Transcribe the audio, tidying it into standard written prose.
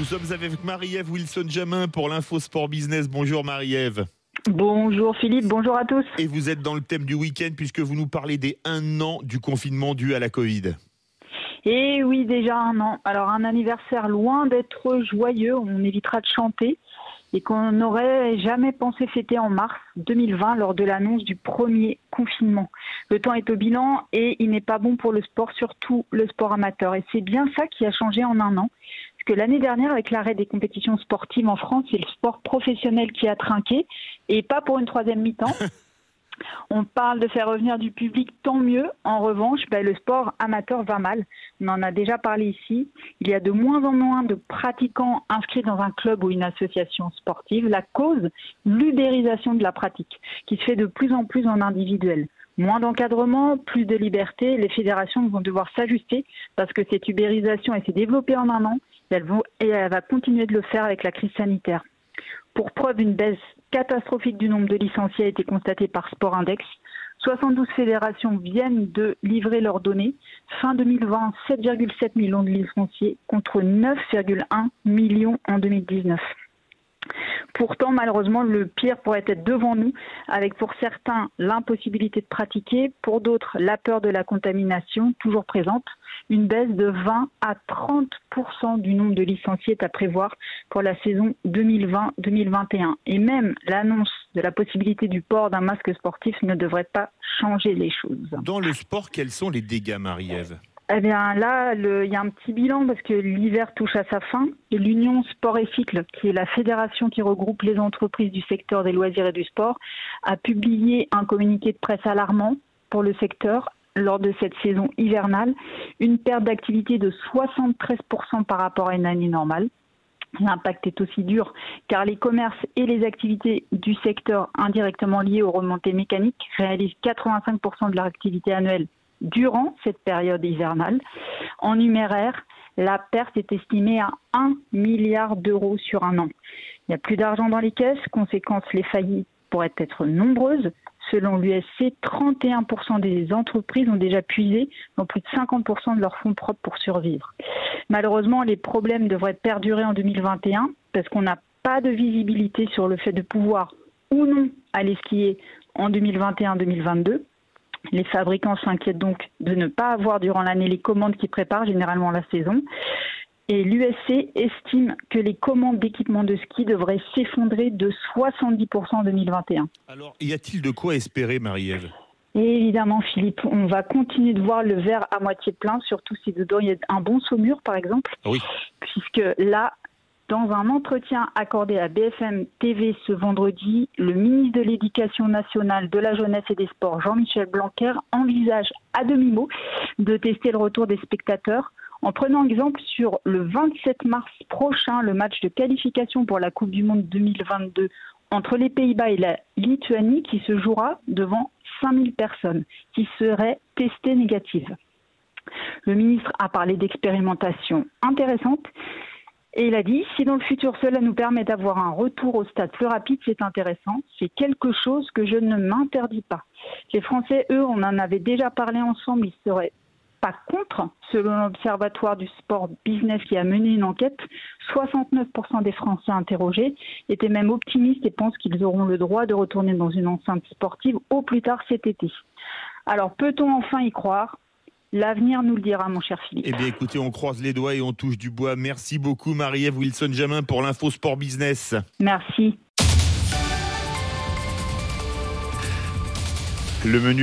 Nous sommes avec Marie-Ève Wilson-Jamin pour l'Info Sport Business. Bonjour Marie-Ève. Bonjour Philippe, bonjour à tous. Et vous êtes dans le thème du week-end puisque vous nous parlez des 1 an du confinement dû à la Covid. Et oui, déjà 1 an. Alors un anniversaire loin d'être joyeux, on évitera de chanter, et qu'on n'aurait jamais pensé fêter en mars 2020 lors de l'annonce du premier confinement. Le temps est au bilan et il n'est pas bon pour le sport, surtout le sport amateur. Et c'est bien ça qui a changé en 1 an. Parce que l'année dernière, avec l'arrêt des compétitions sportives en France, c'est le sport professionnel qui a trinqué, et pas pour une troisième mi-temps. On parle de faire revenir du public, tant mieux. En revanche, le sport amateur va mal. On en a déjà parlé ici. Il y a de moins en moins de pratiquants inscrits dans un club ou une association sportive. La cause, l'ubérisation de la pratique, qui se fait de plus en plus en individuel. Moins d'encadrement, plus de liberté. Les fédérations vont devoir s'ajuster parce que cette ubérisation s'est développée en 1 an et elle va continuer de le faire avec la crise sanitaire. Pour preuve, une baisse catastrophique du nombre de licenciés a été constatée par Sport Index. 72 fédérations viennent de livrer leurs données. Fin 2020, 7,7 millions de licenciés contre 9,1 millions en 2019. Pourtant, malheureusement, le pire pourrait être devant nous, avec pour certains l'impossibilité de pratiquer, pour d'autres la peur de la contamination toujours présente. Une baisse de 20 à 30% du nombre de licenciés est à prévoir pour la saison 2020-2021. Et même l'annonce de la possibilité du port d'un masque sportif ne devrait pas changer les choses. Dans le sport, quels sont les dégâts, Marie-Ève ? Eh bien là, il y a un petit bilan parce que l'hiver touche à sa fin. Et l'Union Sport et Cycle, qui est la fédération qui regroupe les entreprises du secteur des loisirs et du sport, a publié un communiqué de presse alarmant pour le secteur lors de cette saison hivernale. Une perte d'activité de 73% par rapport à une année normale. L'impact est aussi dur car les commerces et les activités du secteur indirectement liées aux remontées mécaniques réalisent 85% de leur activité annuelle durant cette période hivernale. En numéraire, la perte est estimée à 1 milliard d'euros sur 1 an. Il n'y a plus d'argent dans les caisses, conséquence, les faillites pourraient être nombreuses. Selon l'USC, 31% des entreprises ont déjà puisé dans plus de 50% de leurs fonds propres pour survivre. Malheureusement, les problèmes devraient perdurer en 2021 parce qu'on n'a pas de visibilité sur le fait de pouvoir ou non aller skier en 2021-2022. Les fabricants s'inquiètent donc de ne pas avoir durant l'année les commandes qui préparent généralement la saison. Et l'USC estime que les commandes d'équipements de ski devraient s'effondrer de 70% en 2021. Alors, y a-t-il de quoi espérer, Marie-Ève ? Et évidemment, Philippe, on va continuer de voir le verre à moitié plein, surtout si dedans il y a un bon Saumur, par exemple. Oui. Puisque là, dans un entretien accordé à BFM TV ce vendredi, le ministre de l'Éducation nationale, de la jeunesse et des sports, Jean-Michel Blanquer, envisage à demi-mot de tester le retour des spectateurs en prenant exemple sur le 27 mars prochain, le match de qualification pour la Coupe du Monde 2022 entre les Pays-Bas et la Lituanie qui se jouera devant 5000 personnes qui seraient testées négatives. Le ministre a parlé d'expérimentation intéressante. Et il a dit, si dans le futur cela nous permet d'avoir un retour au stade plus rapide, c'est intéressant. C'est quelque chose que je ne m'interdis pas. Les Français, eux, on en avait déjà parlé ensemble, ils seraient pas contre. Selon l'Observatoire du Sport Business qui a mené une enquête, 69% des Français interrogés étaient même optimistes et pensent qu'ils auront le droit de retourner dans une enceinte sportive au plus tard cet été. Alors, peut-on enfin y croire ? L'avenir nous le dira, mon cher Philippe. Eh bien, écoutez, on croise les doigts et on touche du bois. Merci beaucoup, Marie-Ève Wilson-Jamin, pour l'Info Sport Business. Merci. Le menu